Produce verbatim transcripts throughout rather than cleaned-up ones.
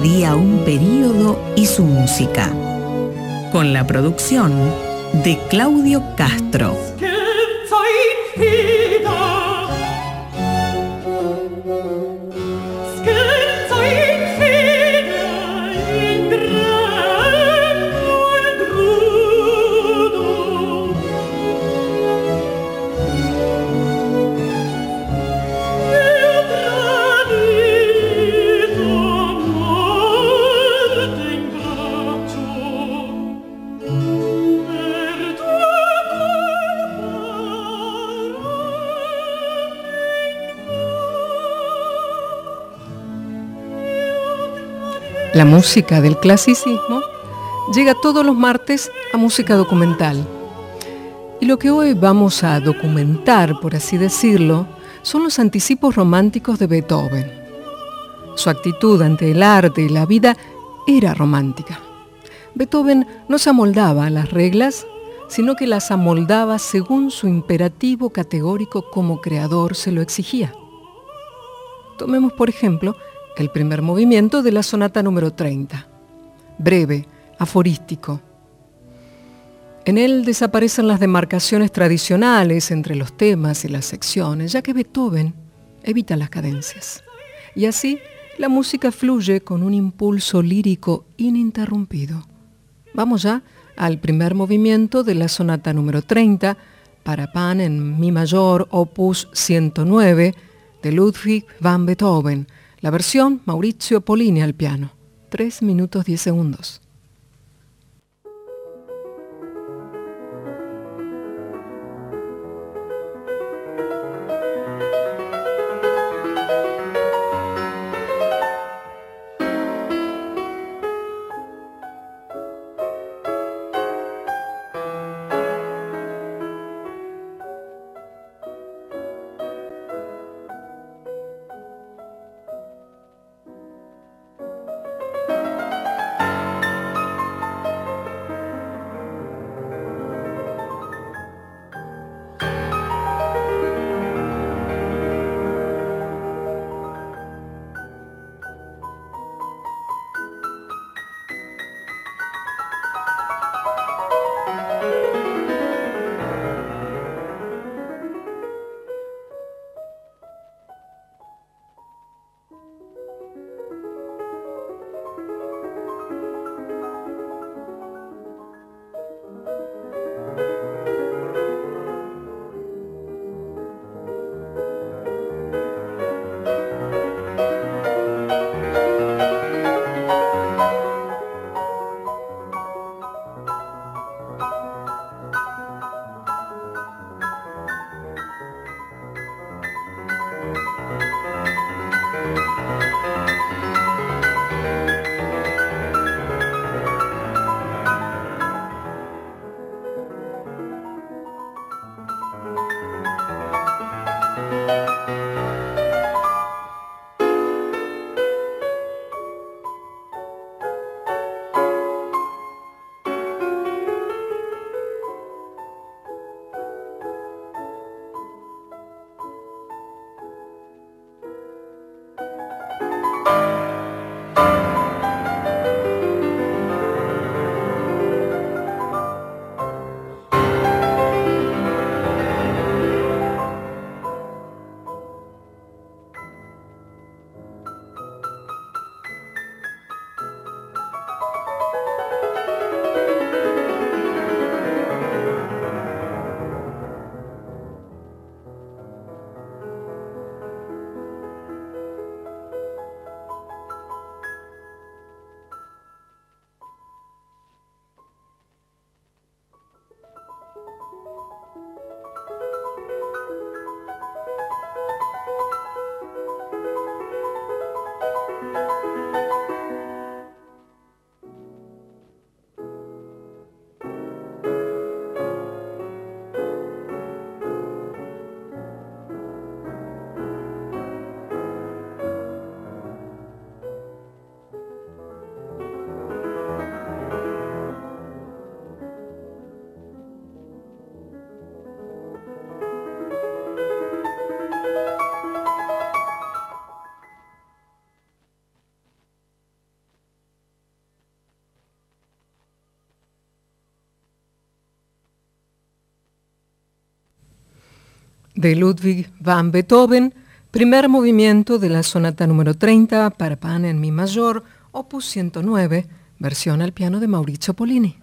día un período y su música. Con la producción de Claudio Castro. La música del clasicismo llega todos los martes a Música Documental. Y lo que hoy vamos a documentar, por así decirlo, son los anticipos románticos de Beethoven. Su actitud ante el arte y la vida era romántica. Beethoven no se amoldaba a las reglas, sino que las amoldaba según su imperativo categórico como creador se lo exigía. Tomemos, por ejemplo, el primer movimiento de la sonata número treinta, breve, aforístico. En él desaparecen las demarcaciones tradicionales entre los temas y las secciones, ya que Beethoven evita las cadencias. Y así, la música fluye con un impulso lírico ininterrumpido. Vamos ya al primer movimiento de la sonata número treinta, para pan en mi mayor, opus ciento nueve, de Ludwig van Beethoven. La versión Maurizio Pollini al piano. tres minutos diez segundos. de Ludwig van Beethoven, primer movimiento de la sonata número treinta para piano en mi mayor, opus ciento nueve, versión al piano de Maurizio Pollini.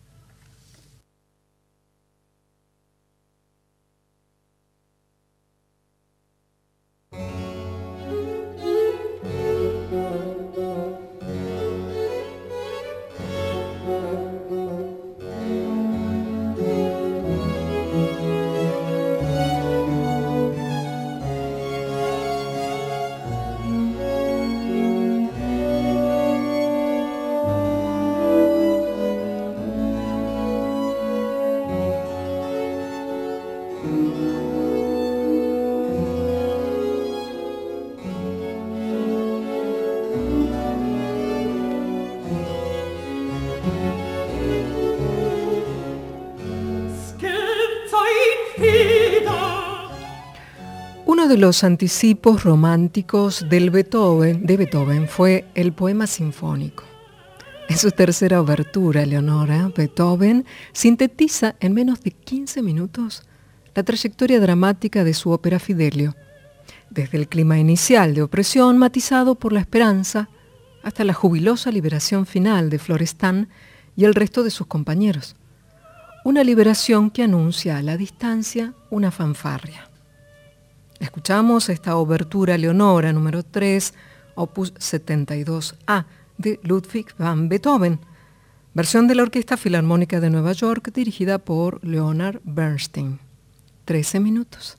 Uno de los anticipos románticos del Beethoven, de Beethoven fue el poema sinfónico. En su tercera obertura, Leonora, Beethoven sintetiza en menos de quince minutos la trayectoria dramática de su ópera Fidelio, desde el clima inicial de opresión matizado por la esperanza hasta la jubilosa liberación final de Florestan y el resto de sus compañeros. Una liberación que anuncia a la distancia una fanfarria. Escuchamos esta obertura Leonora número tres, opus setenta y dos A, de Ludwig van Beethoven, versión de la Orquesta Filarmónica de Nueva York dirigida por Leonard Bernstein. trece minutos.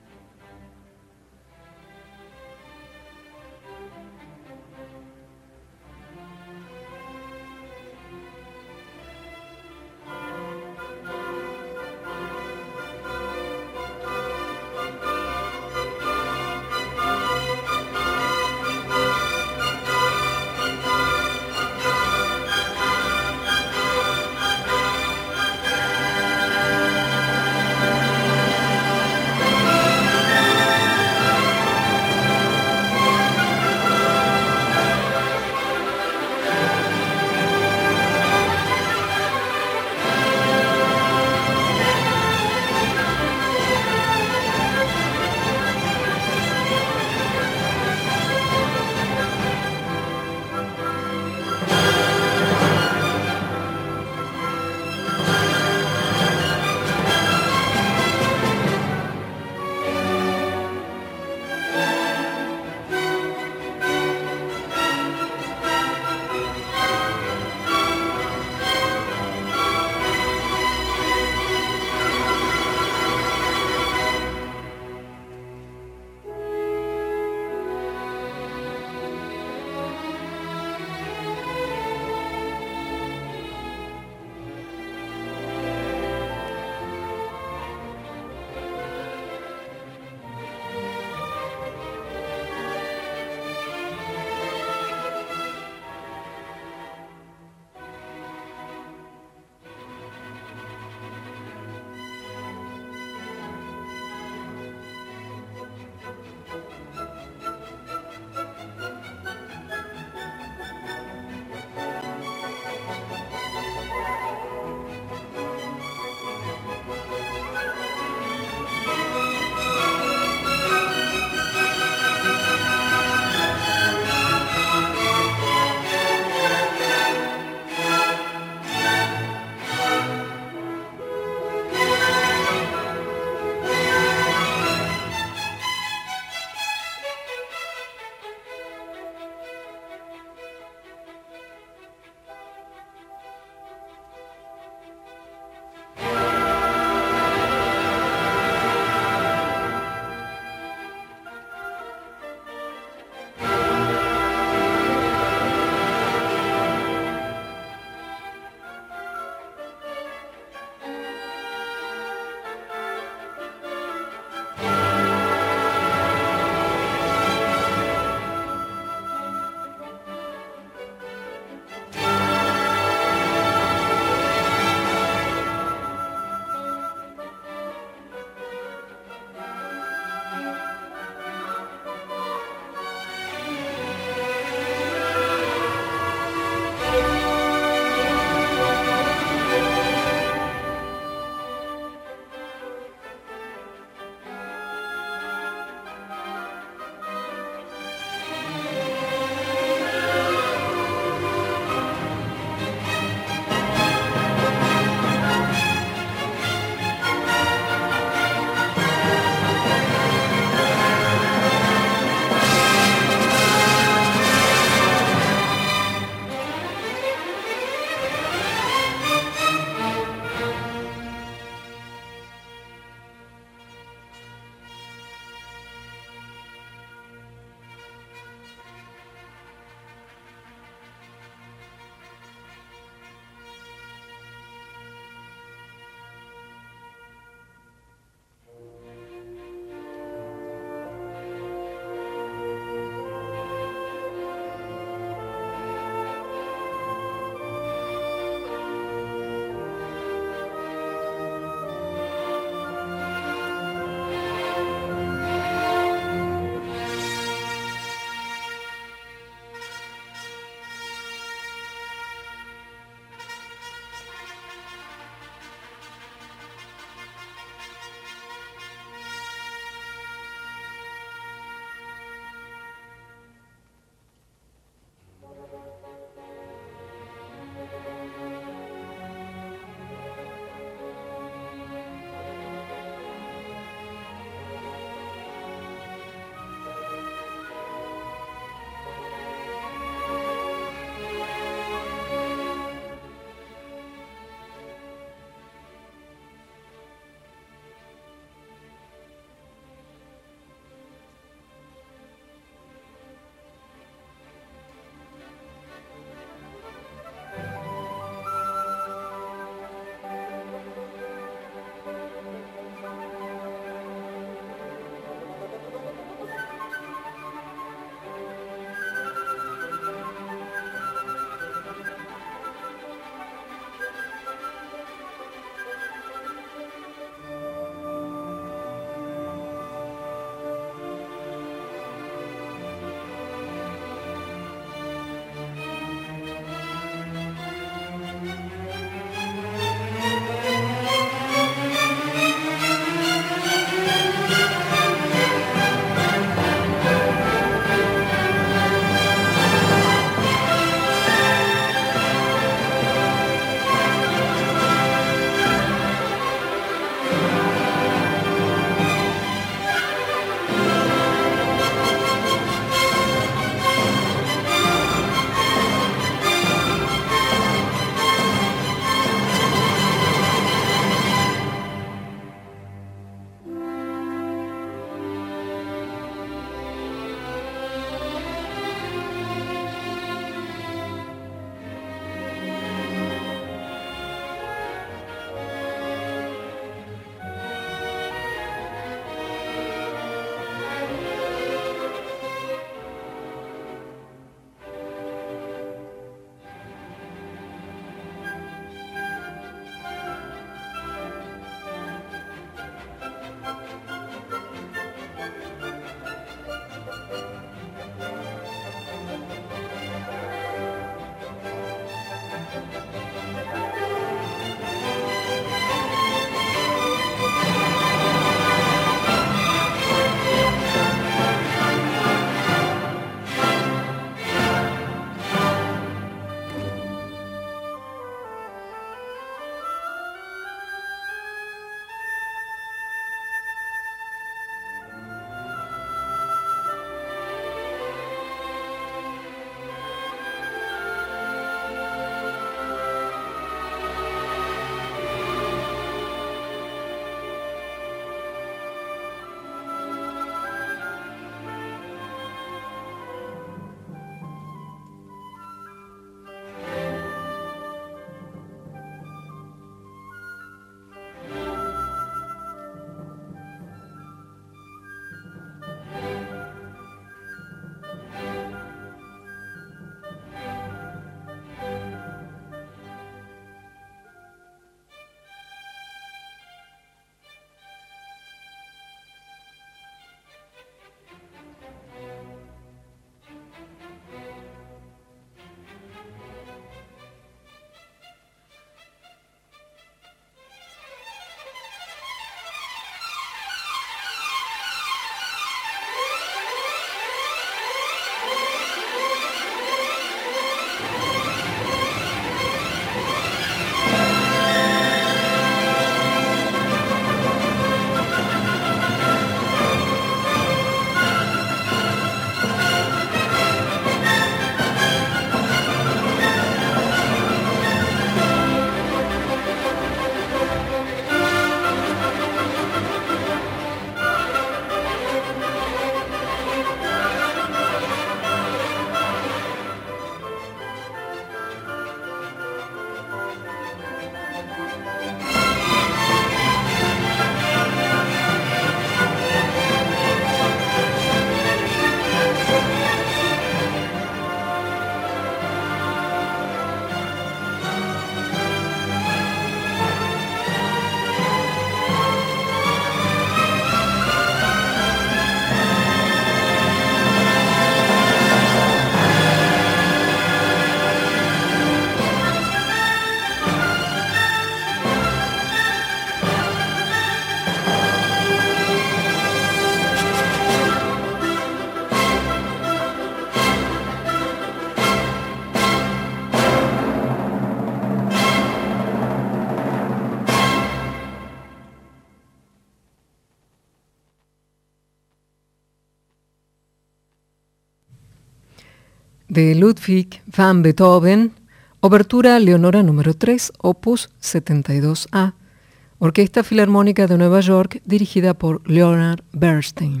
de Ludwig van Beethoven, Obertura Leonora número tres, opus setenta y dos A, Orquesta Filarmónica de Nueva York, dirigida por Leonard Bernstein.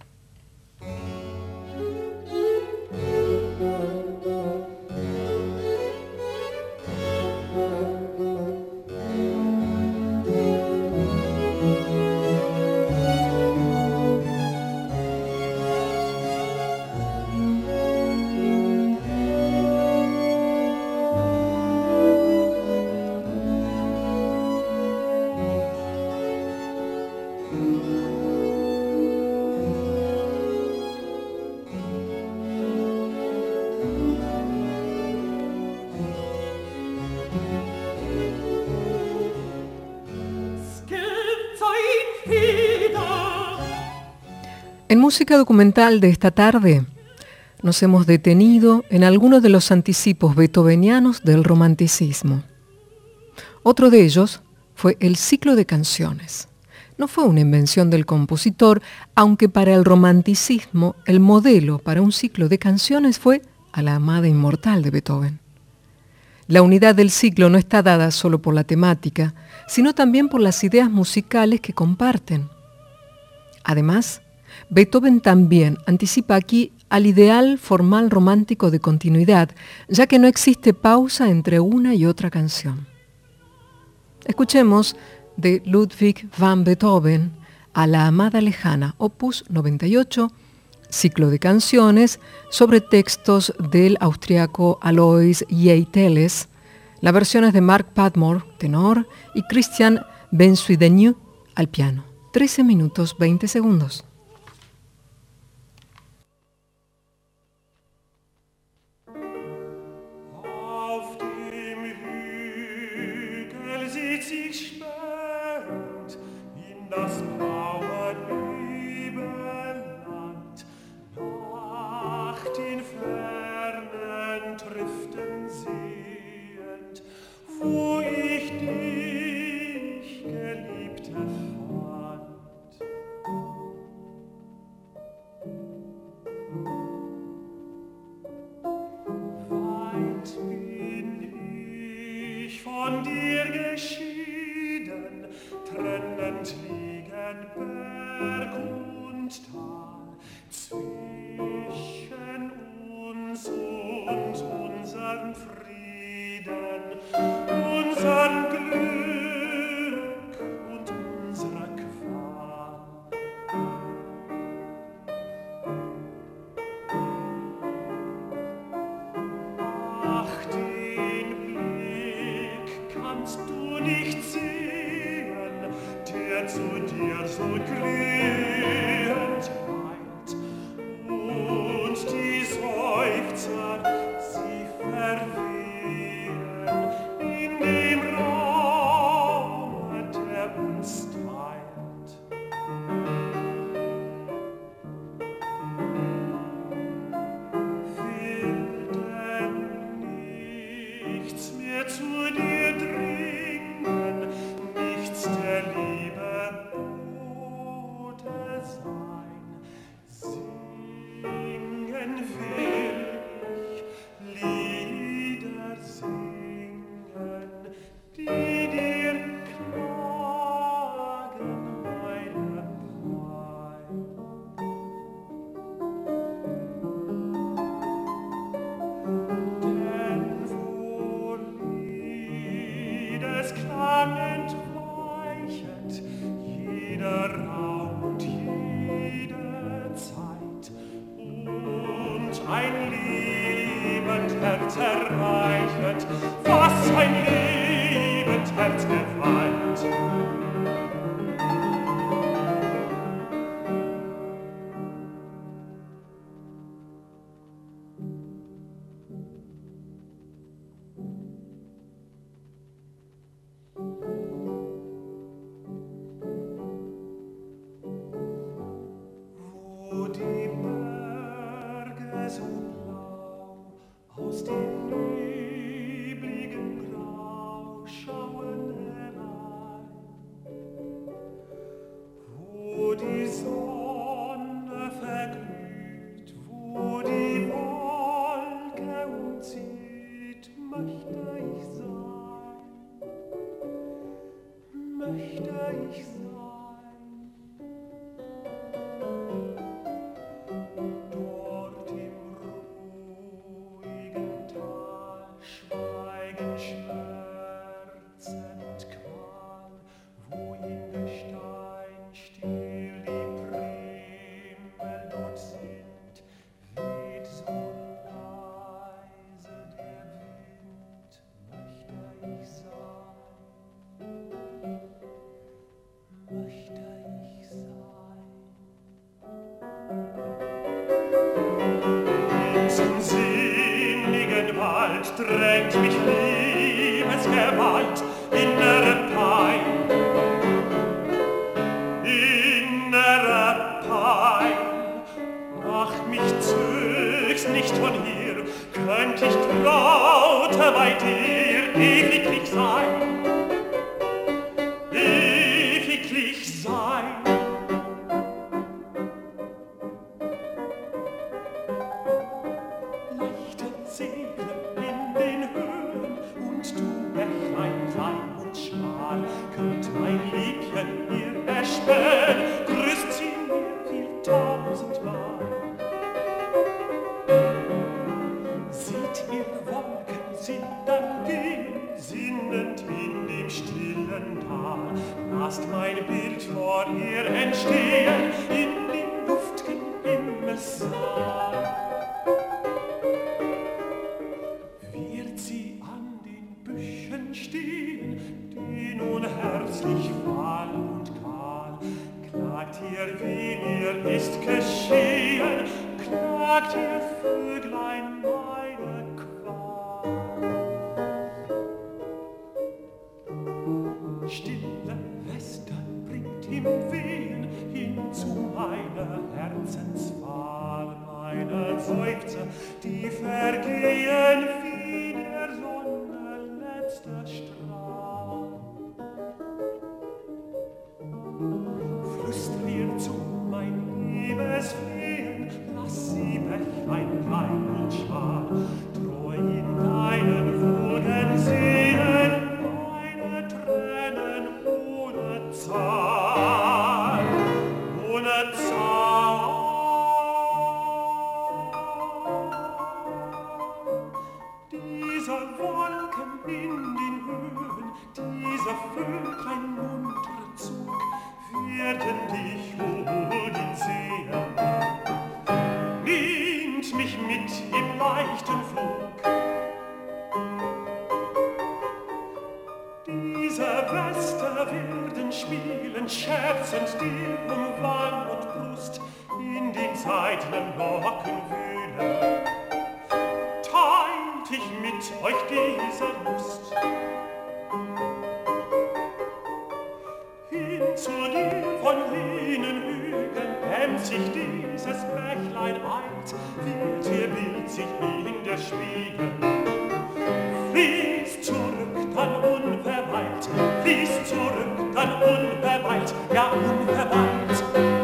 En música documental de esta tarde nos hemos detenido en algunos de los anticipos beethovenianos del romanticismo. Otro de ellos fue el ciclo de canciones. No fue una invención del compositor, aunque para el romanticismo el modelo para un ciclo de canciones fue A la amada inmortal de Beethoven. La unidad del ciclo no está dada solo por la temática, sino también por las ideas musicales que comparten. Además, Beethoven también anticipa aquí al ideal formal romántico de continuidad, ya que no existe pausa entre una y otra canción. Escuchemos de Ludwig van Beethoven A la amada lejana, opus noventa y ocho, ciclo de canciones sobre textos del austriaco Alois J. Telles. La versión es de Mark Padmore, tenor, y Christian Bensuidenieu al piano. trece minutos veinte segundos. Das blaue Nebenland, nach den fernen Triften sehend, wo ich dich, Geliebte, fand. Weit bin ich von dir geschieden, trennend liegen Berg und Tal, zwischen uns und unseren Frieden, unseren Glück und unserer Qual. Ach, den Blick kannst du nicht sehen, der zu dir so glühend weilt, und die Seufzer, sie verwehen in dem Raume, der uns teilt. Will denn nichts mehr zu dir dringen, nichts der Liebe Bote sein. Singen will ich, Lieder singen, die dir klagen meine Pein. Denn wo Liedesklang entweichet, jeder Raum und jede Zeit, und ein liebend Herz erreichet, was ein liebend Herz geweiht. Wo die Berge so blau aus dem nebligen Grau schauen herein, wo die Sonne verglüht, wo die Wolken kalt, drängt mich Liebesgewalt, innere Pein. Innere Pein, ach, mich zögst nicht von hier, könnt ich traute bei dir ewiglich sein, ewiglich sein. Leichte Segel in den Höhen und du Bächlein klein und schmal, könnt mein Liebchen ihr erspähen, grüßt sie mir viel tausendmal. Seht ihr Wolken sinnend gehen, sinnend in dem stillen Tal, lasst mein Bild vor ihr entstehen, in dem luft'gen Himmelssaal. Wird sie an den Büschen stehen, die nun herzlich fahl und kahl, klagt ihr, wie mir ist geschehen, klagt ihr Vöglein meine Qual. Stille Western bringt ihm Wehen hin zu meiner Herzenswahl, meine Seufzer, die vergehen wie der Sonne letzter Strahl. Flüster zu mein Liebesflehen, lass sie Bächlein klein und schmal, treu in deinen Wogen sehen, meine Tränen ohne Zahl, ohne Zahl. Diese Wolken in den Höhen, diese Vöglein muntere Zug, werden dich wohl sehen. Nehmt mich mit im leichten Flug. Diese Wester werden spielen, scherzend dir um Wang und Brust, in den seidenen Locken wühlen. Teilt ich mit euch diese Lust. Hin zu dir von jenen Hügeln emsig dieses Bächlein eilt, wird ihr Bild sich in der Spiegel. Fließt zurück, dann unverweilt, fließt zurück, dann unverweilt, ja unverweilt.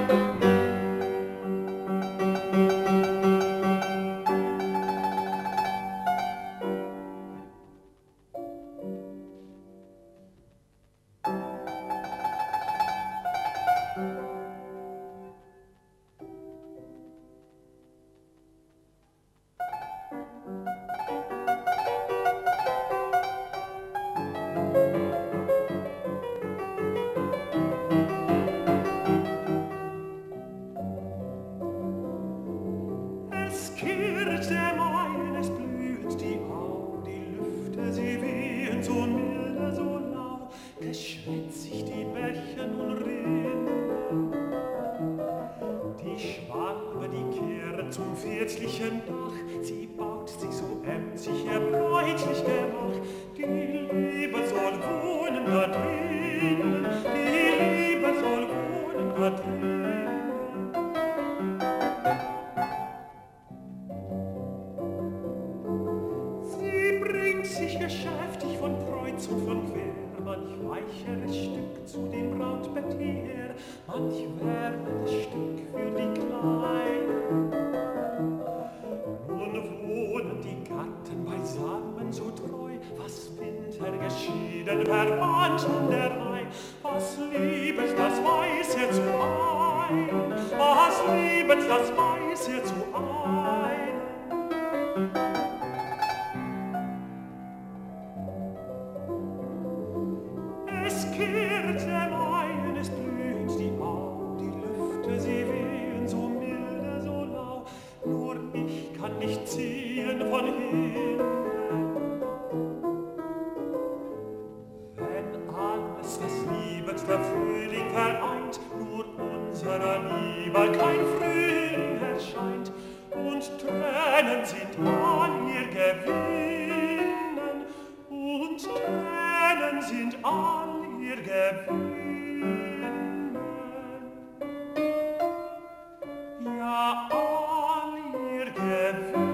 Es kirrt der Main, es blüht die Au, die Lüfte, sie wehen so milde, so lau, geschwätzig die Bäche nun rinnen. Die Schwalbe, die kehrt zum vierzlichen Dach, sie baut sich so emsig ihr bräutlich Gemach. Die Liebe soll wohnen da drinnen, die Liebe soll wohnen da drinnen. Sich geschäftig von Kreuz und von Quer, manch weicheres Stück zu dem Brautbett her, manch wärmendes Stück für die Kleinen. Nun wohnen die Gatten beisammen so treu, was Winter geschieden verband nun der Weih. Was Liebes, das weiß er zu ein, was Liebes, das weiß er zu ein. Es kehrt der Main, es blüht die Au, die Lüfte, sie wehen so milde, so lau, nur ich kann nicht ziehen von hinnen. Wenn alles, was liebet, der Frühling vereint, nur unserer Liebe kein Frühling erscheint, und Tränen sind an ihr Gewinn, sind all ihr Gewinnen. Ja, all ihr Gewinnen.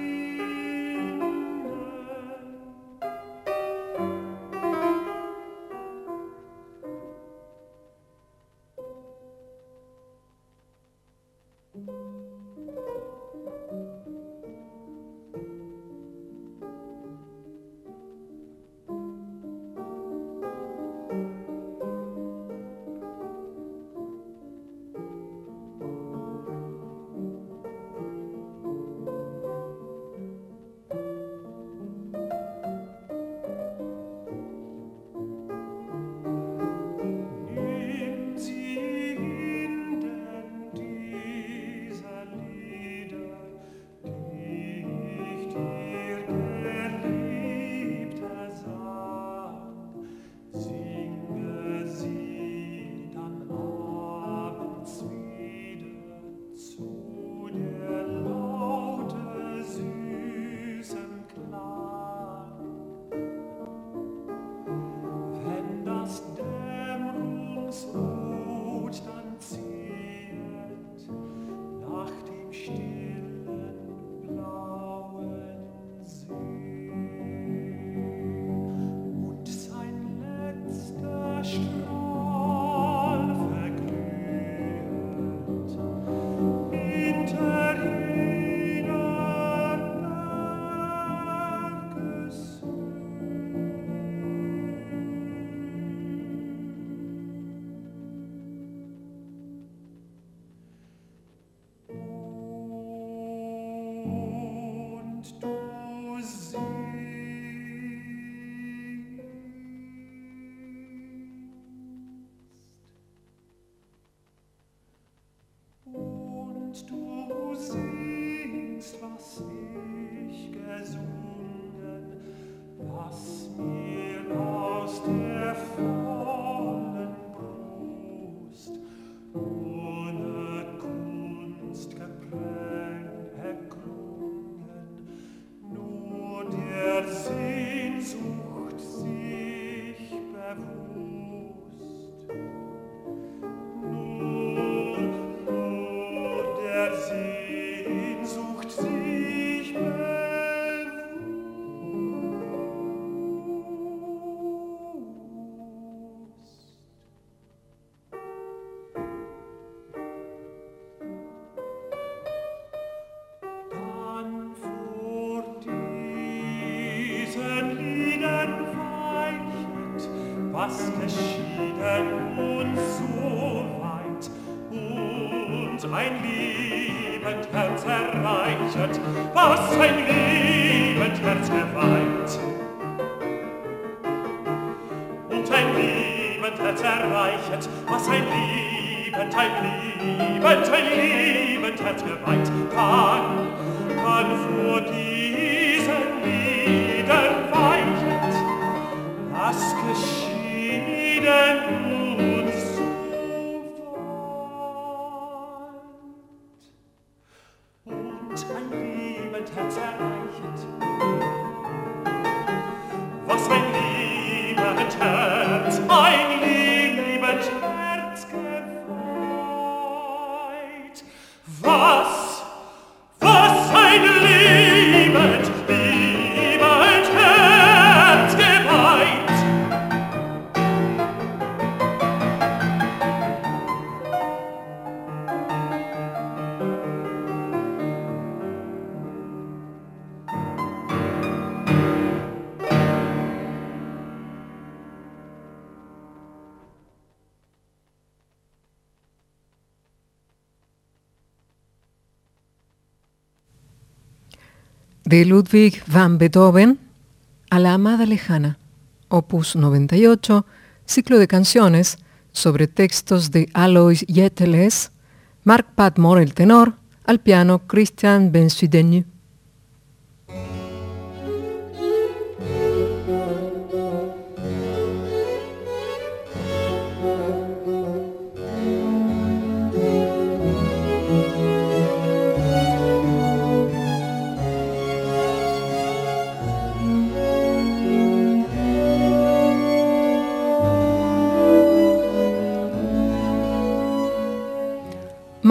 Was geschieden uns so weit und ein liebend Herz erreichet, was ein liebend Herz geweint. Und ein liebend Herz erreichet, was ein liebend, ein liebend, ein liebend Herz geweint. Kann, kann vor diesen Liedern weichet, was geschieht uns so weit und ein liebend Herz erreichet, was ein liebend Herz, ein liebend Herz geweiht, was, was ein liebend, liebend Herz geweiht. De Ludwig van Beethoven a la amada lejana, opus noventa y ocho, ciclo de canciones sobre textos de Alois Jetteles, Mark Padmore el tenor, al piano Christian Bensudenou.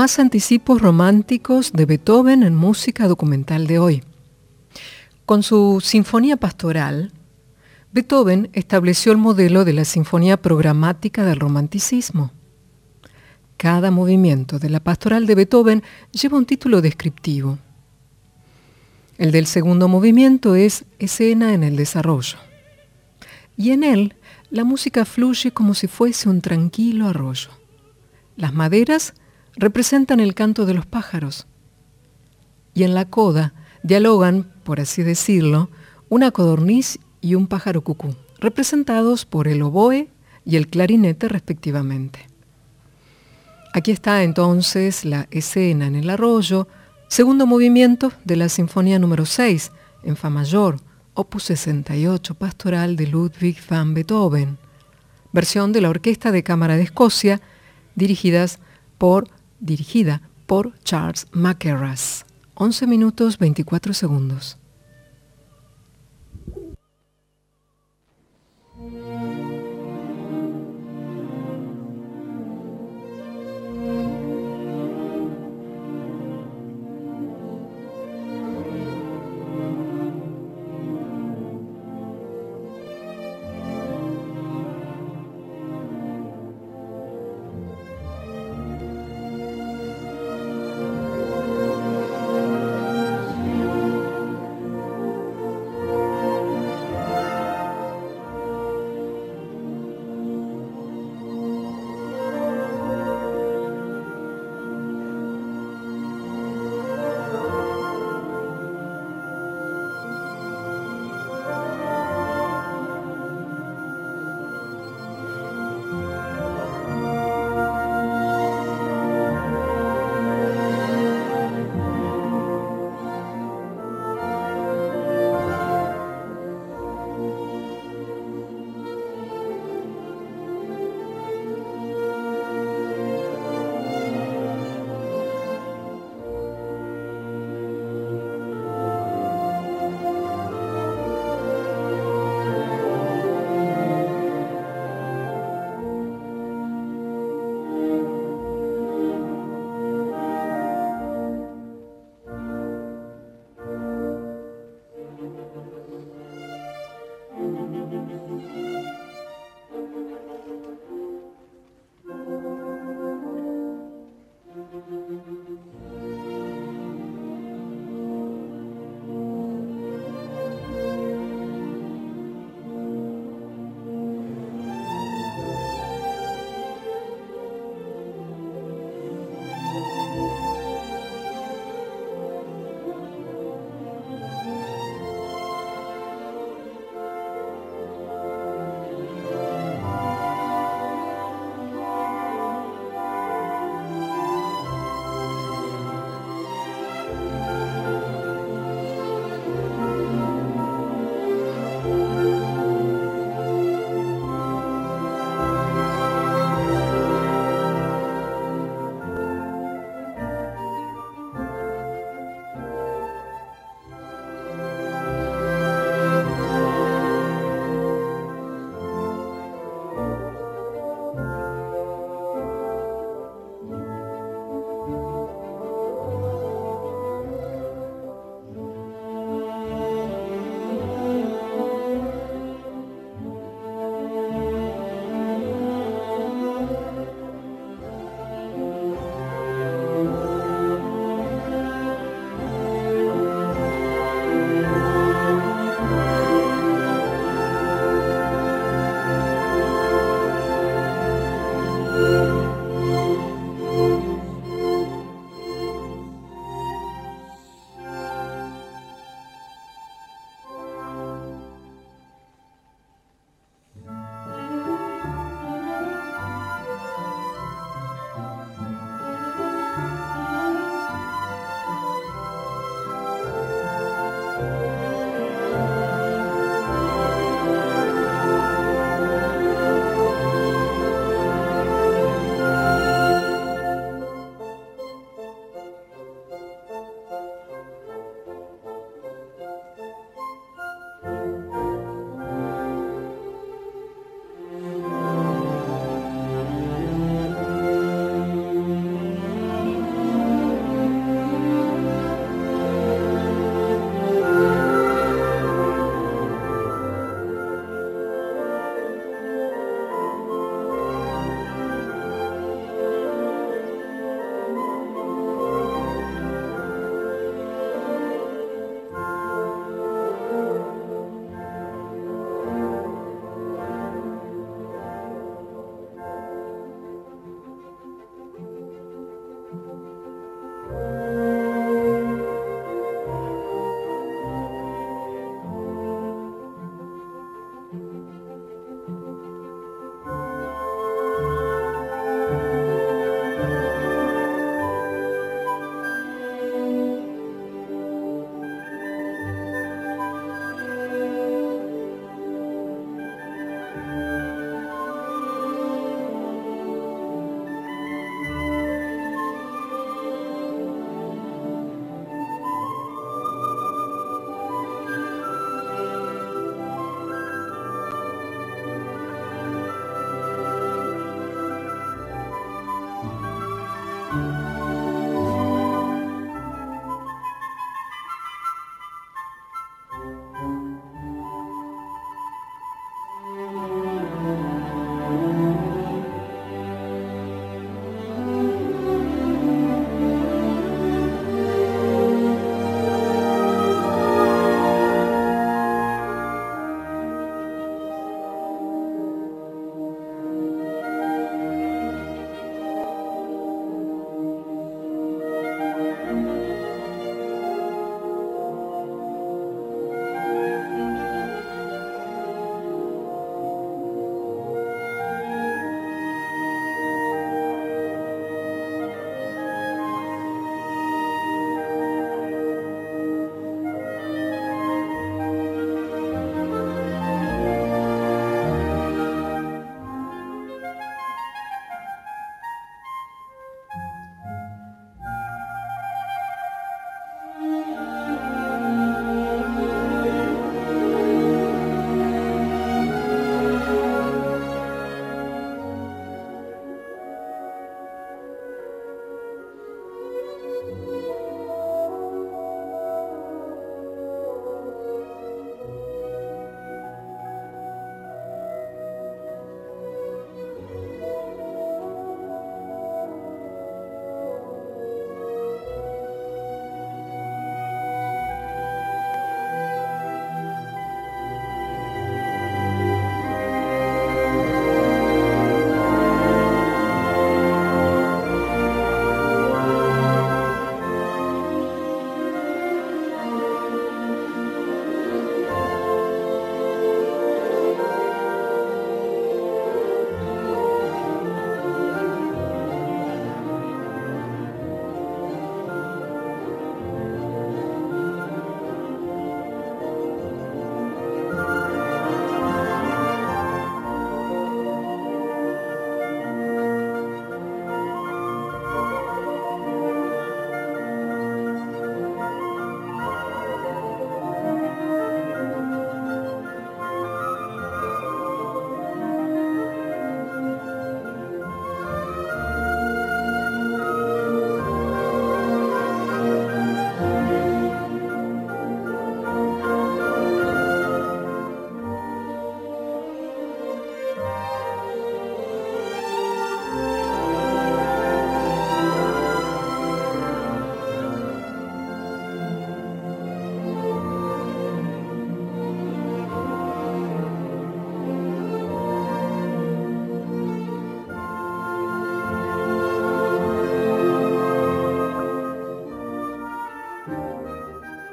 más anticipos románticos de Beethoven en música documental de hoy. Con su Sinfonía Pastoral, Beethoven estableció el modelo de la sinfonía programática del romanticismo. Cada movimiento de la pastoral de Beethoven lleva un título descriptivo. El del segundo movimiento es Escena en el desarrollo. Y en él, la música fluye como si fuese un tranquilo arroyo. Las maderas representan el canto de los pájaros. Y en la coda dialogan, por así decirlo, una codorniz y un pájaro cucú, representados por el oboe y el clarinete respectivamente. Aquí está entonces la escena en el arroyo, segundo movimiento de la Sinfonía número seis, en fa mayor, opus sesenta y ocho, pastoral de Ludwig van Beethoven, versión de la Orquesta de Cámara de Escocia, dirigidas por, dirigida por Charles Mackerras. once minutos veinticuatro segundos.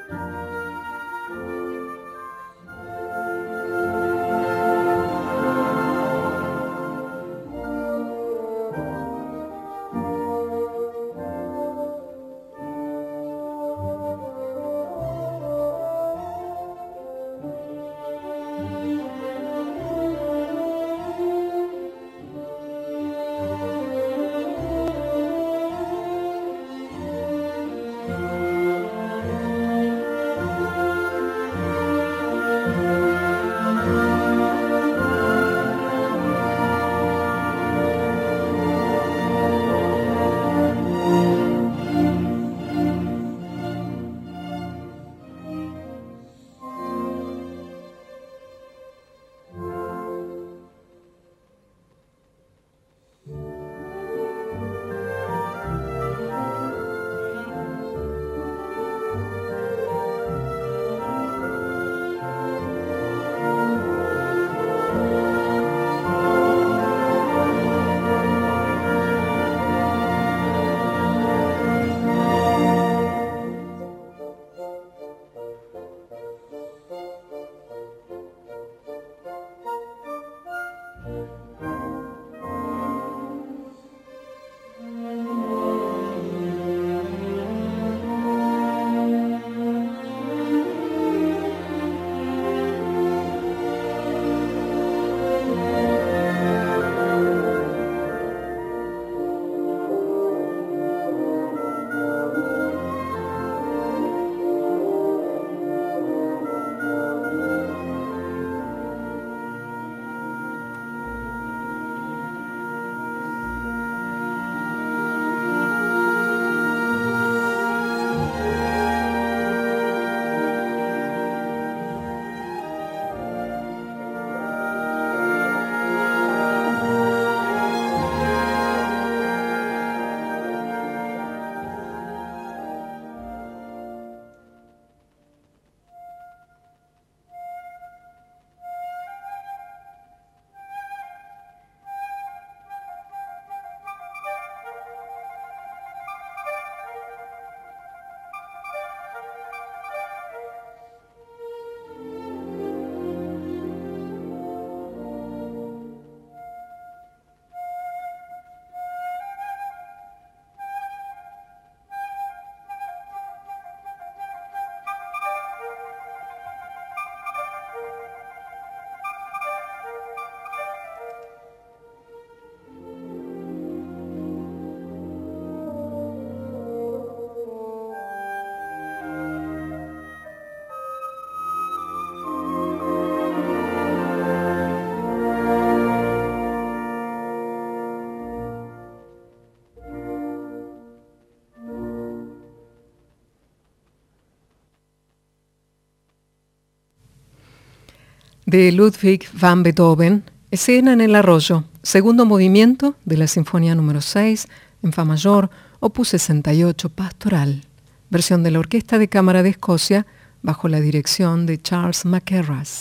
de Ludwig van Beethoven, Escena en el arroyo, segundo movimiento de la Sinfonía número seis, en fa mayor, opus sesenta y ocho, pastoral, versión de la Orquesta de Cámara de Escocia, bajo la dirección de Charles Mackerras.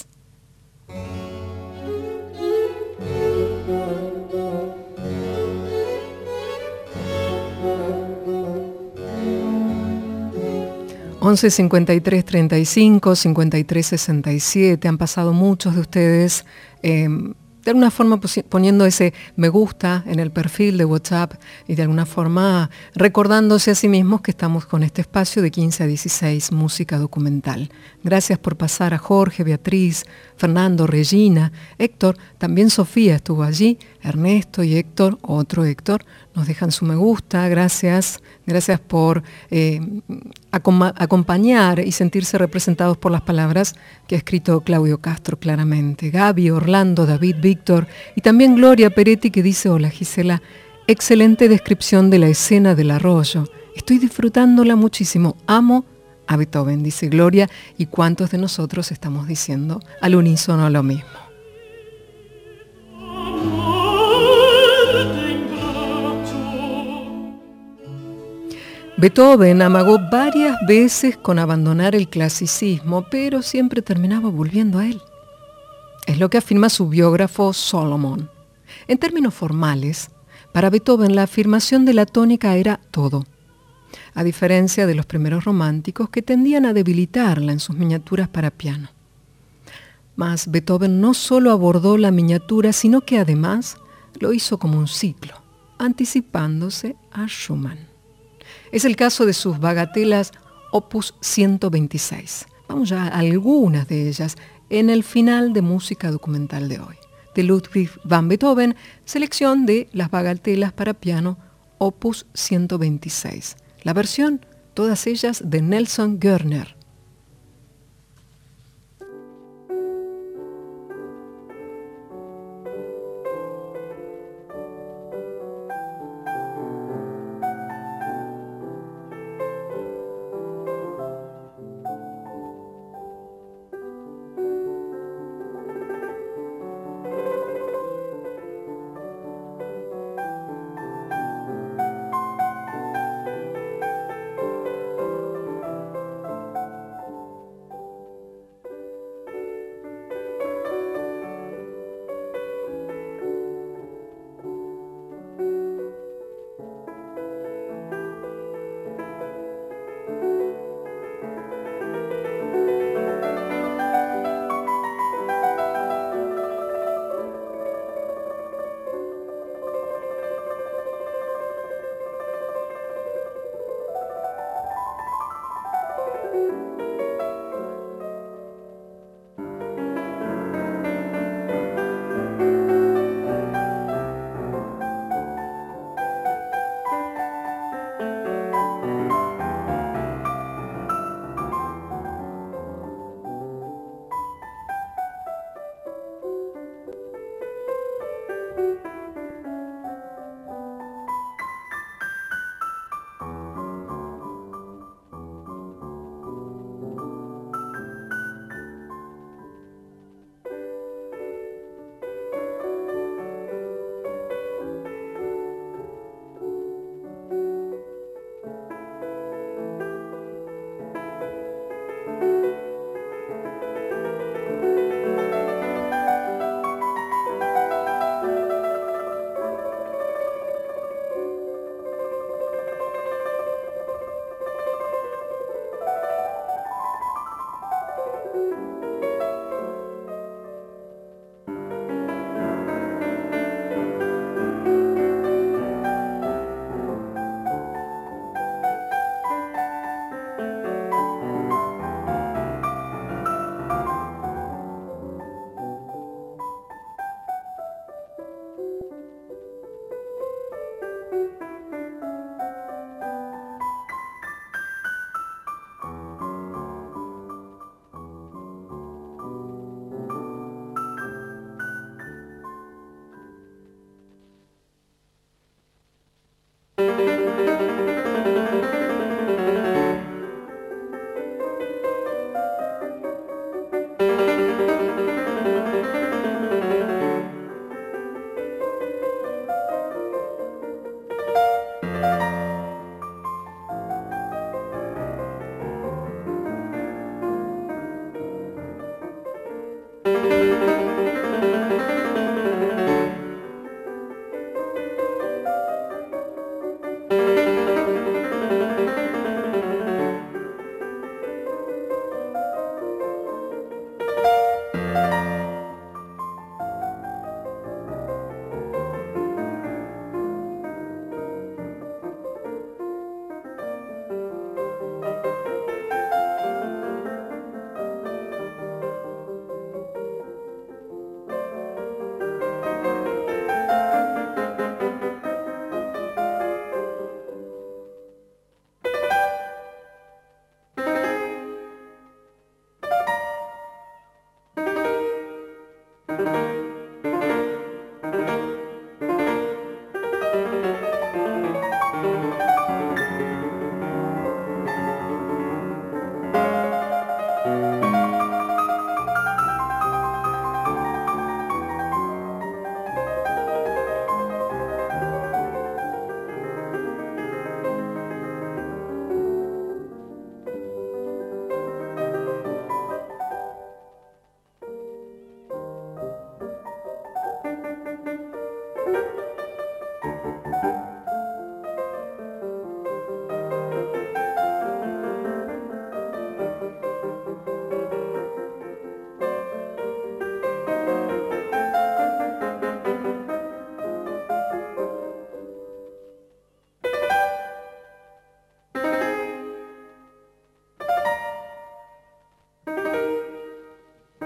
once cincuenta y tres treinta y cinco, cincuenta y tres sesenta y siete, han pasado muchos de ustedes eh, de alguna forma poniendo ese me gusta en el perfil de WhatsApp y de alguna forma recordándose a sí mismos que estamos con este espacio de quince a dieciséis, música documental. Gracias por pasar a Jorge, Beatriz, Fernando, Regina, Héctor, también Sofía estuvo allí, Ernesto y Héctor, otro Héctor, nos dejan su me gusta, gracias, gracias por eh, acom- acompañar y sentirse representados por las palabras que ha escrito Claudio Castro claramente. Gaby, Orlando, David, Víctor y también Gloria Peretti que dice, hola Gisela, excelente descripción de la escena del arroyo, estoy disfrutándola muchísimo, amo a Beethoven, dice Gloria, y cuántos de nosotros estamos diciendo al unísono lo mismo. Beethoven amagó varias veces con abandonar el clasicismo, pero siempre terminaba volviendo a él. Es lo que afirma su biógrafo Solomon. En términos formales, para Beethoven la afirmación de la tónica era todo. a diferencia de los primeros románticos que tendían a debilitarla en sus miniaturas para piano. Mas Beethoven no solo abordó la miniatura, sino que además lo hizo como un ciclo, anticipándose a Schumann. Es el caso de sus bagatelas Opus ciento veintiséis. Vamos ya a algunas de ellas en el final de Música Documental de hoy. De Ludwig van Beethoven, selección de las bagatelas para piano Opus ciento veintiséis. La versión, todas ellas de Nelson Görner.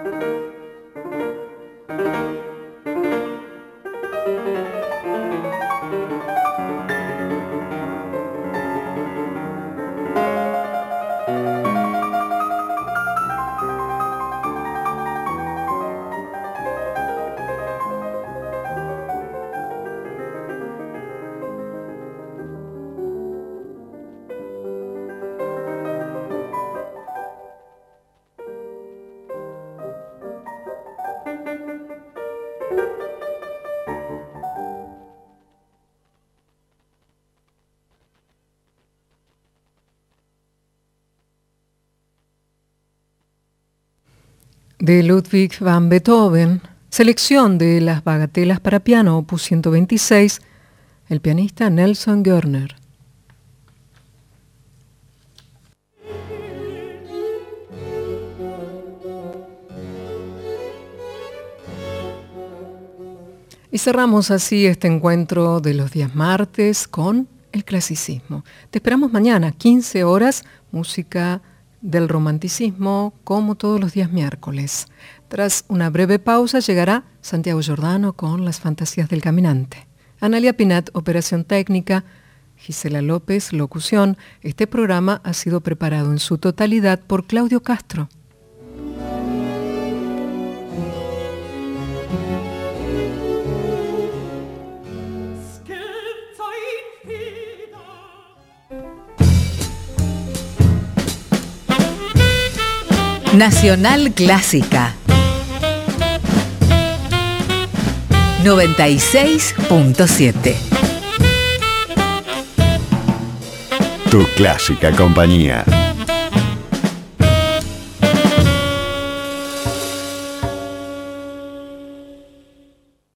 De Ludwig van Beethoven, selección de las bagatelas para piano, opus ciento veintiséis, el pianista Nelson Görner. Y cerramos así este encuentro de los días martes con el clasicismo. Te esperamos mañana, quince horas, música del romanticismo, como todos los días miércoles. Tras una breve pausa llegará Santiago Giordano con las fantasías del caminante. Analia Pinat, operación técnica. Gisela López, locución. Este programa ha sido preparado en su totalidad por Claudio Castro. Nacional Clásica noventa y seis punto siete. Tu clásica compañía.